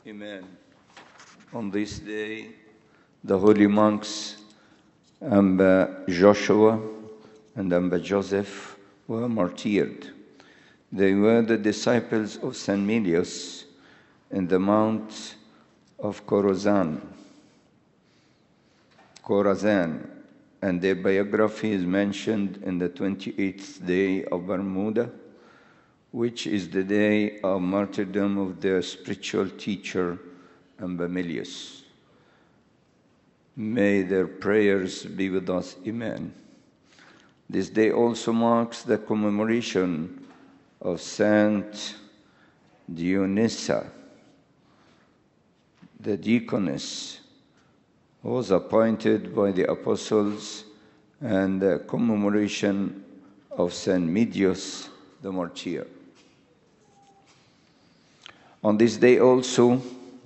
Amen. On this day, the holy monks Amba Joshua and Amba Joseph were martyred. They were the disciples of St. Milius in the Mount of Khorasan, and their biography is mentioned in the 28th day of Bermuda, which is the day of martyrdom of their spiritual teacher, Amba Milius. May their prayers be with us. Amen. This day also marks the commemoration of Saint Dionysia, the deaconess, who was appointed by the apostles, and the commemoration of Saint Medius, the martyr. On this day also,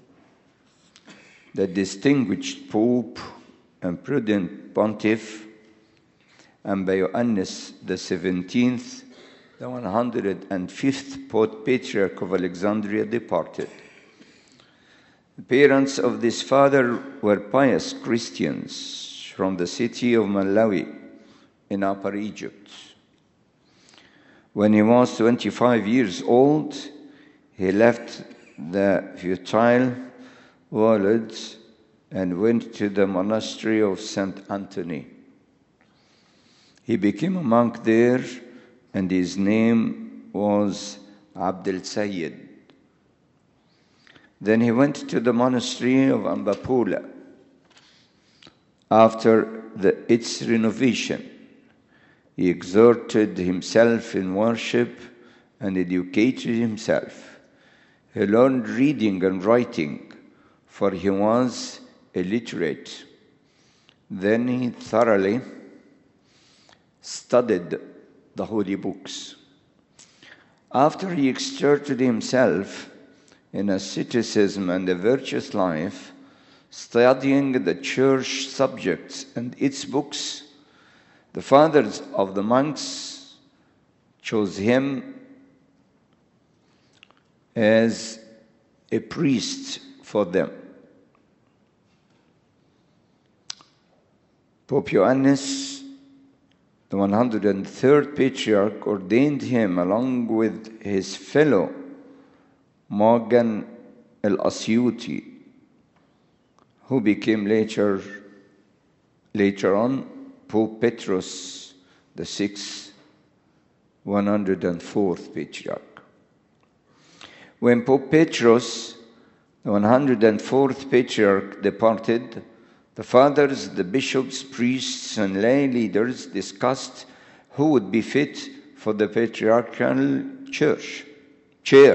the distinguished Pope and prudent Pontiff, Amba Ioannis the 17th, the 105th Patriarch of Alexandria, departed. The parents of this father were pious Christians from the city of Malawi in Upper Egypt. When he was 25 years old, he left the futile worlds and went to the monastery of St. Anthony. He became a monk there, and his name was Abdel Sayyid. Then he went to the monastery of Ambapola. After its renovation, he exerted himself in worship and educated himself. He learned reading and writing, for he was illiterate. Then he thoroughly studied the holy books. After he exerted himself in asceticism and a virtuous life, studying the church subjects and its books, the fathers of the monks chose him as a priest for them. Pope Ioannis, the 103rd Patriarch, ordained him along with his fellow Morgan el-Asyuti, who became later on Pope Petrus the 6th, 104th Patriarch. When Pope Petrus, the 104th Patriarch, departed, the fathers, the bishops, priests, and lay leaders discussed who would be fit for the patriarchal chair.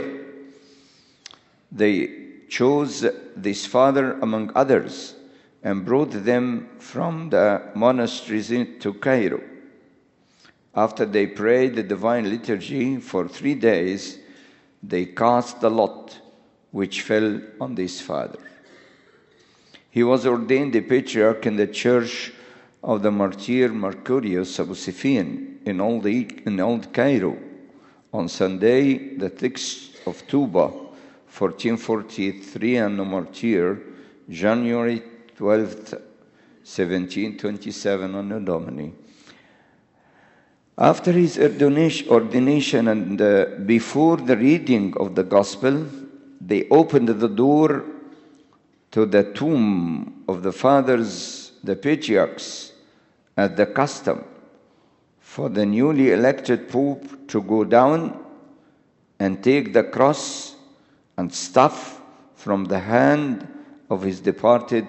They chose this father among others and brought them from the monasteries to Cairo. After they prayed the divine liturgy for 3 days, they cast the lot, which fell on this father. He was ordained a patriarch in the church of the martyr Mercurius Abu-Sufyan in Old Cairo on Sunday, the 6th of Tuba, 1443, and the martyr January 12th, 1727, Anno Domini. After his ordination and before the reading of the gospel, they opened the door to the tomb of the fathers, the patriarchs, as the custom for the newly elected pope to go down and take the cross and staff from the hand of his departed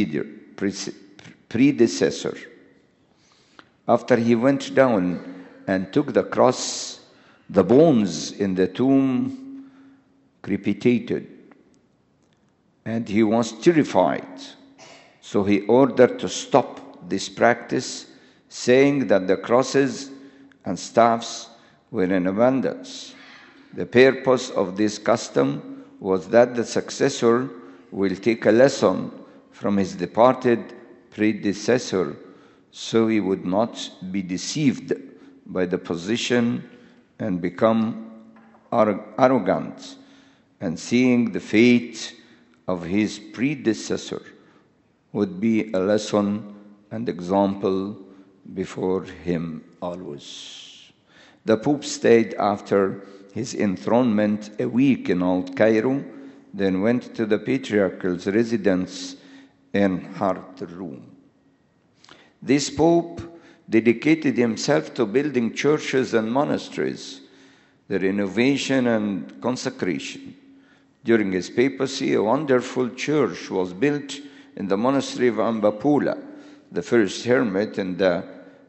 predecessor. After he went down and took the cross, the bones in the tomb crepitated, and he was terrified. So he ordered to stop this practice, saying that the crosses and staffs were in abundance. The purpose of this custom was that the successor will take a lesson from his departed predecessor, so he would not be deceived by the position and become arrogant, and seeing the fate of his predecessor would be a lesson and example before him always. The Pope stayed after his enthronement a week in Old Cairo, then went to the Patriarchal's residence in Hart Room. This Pope dedicated himself to building churches and monasteries, the renovation and consecration. During his papacy, a wonderful church was built in the monastery of Ambapula, the first hermit in the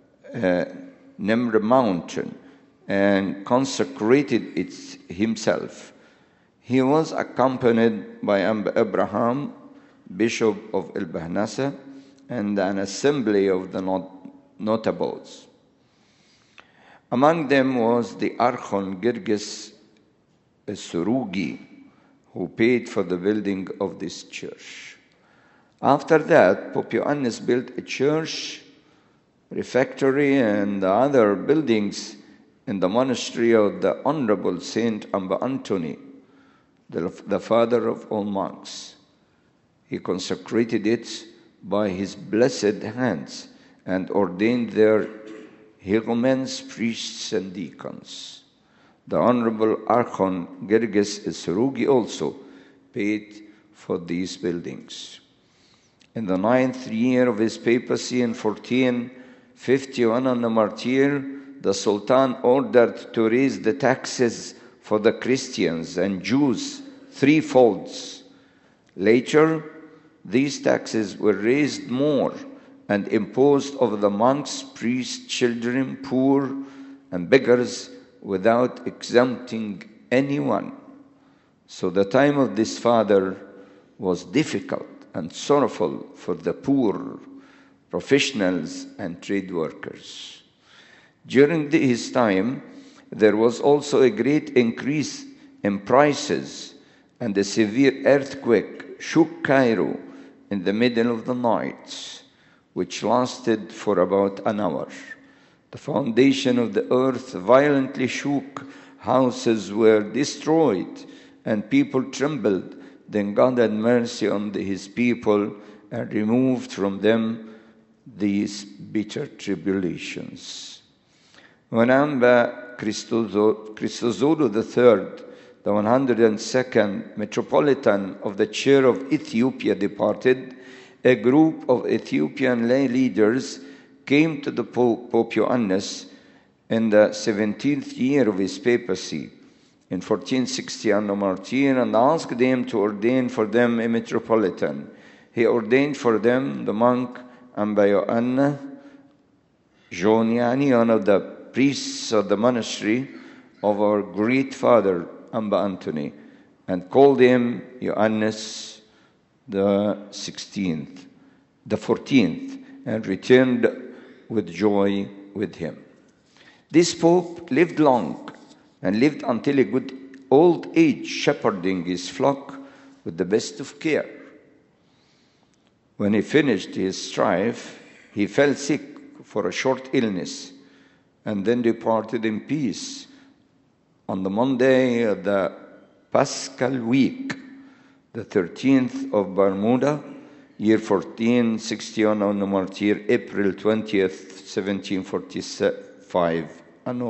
Nimr mountain, and consecrated it himself. He was accompanied by Abraham, Bishop of El-Bahnasa, and an assembly of the notables. Among them was the Archon Girgis Surugi, who paid for the building of this church. After that, Pope Ioannis built a church, refectory, and other buildings in the monastery of the Honorable Saint Amba Antony, the father of all monks. He consecrated it by his blessed hands and ordained there hegumens, priests, and deacons. The Honorable Archon Gerges Surugi also paid for these buildings. In the 9th year of his papacy in 1451 on the Martyr, the Sultan ordered to raise the taxes for the Christians and Jews threefolds. Later, these taxes were raised more and imposed over the monks, priests, children, poor, and beggars without exempting anyone. So the time of this father was difficult and sorrowful for the poor, professionals, and trade workers. During his time, there was also a great increase in prices, and a severe earthquake shook Cairo in the middle of the night, which lasted for about an hour. The foundation of the earth violently shook, houses were destroyed, and people trembled. Then God had mercy on his people and removed from them these bitter tribulations. When Amba Christozoulou III, the 102nd Metropolitan of the Chair of Ethiopia, departed, a group of Ethiopian lay leaders came to the Pope Ioannis in the 17th year of his papacy, in 1460 on the Martyr, and asked him to ordain for them a metropolitan. He ordained for them the monk Amba Ioanna Joniani, one of the priests of the monastery of our great father Amba Antony, and called him Ioannis the 14th, and returned with joy with him. This Pope lived long, and lived until a good old age, shepherding his flock with the best of care. When he finished his strife, he fell sick for a short illness, and then departed in peace on the Monday of the Paschal week, the 13th of Bermuda, year 1461 on the Martyr, April 20th, 1745,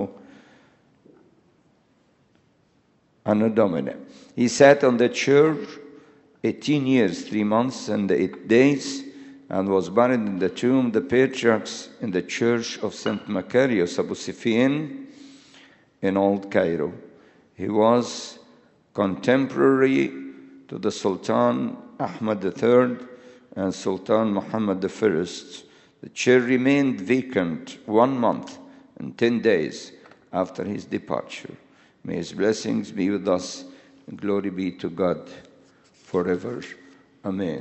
Anno Domini. He sat on the chair 18 years, 3 months, and 8 days, and was buried in the tomb of the patriarchs in the church of St. Macarius Abu Sufyan in Old Cairo. He was contemporary to the Sultan Ahmad III and Sultan Muhammad I. The chair remained vacant 1 month and 10 days after his departure. May his blessings be with us, and glory be to God forever. Amen.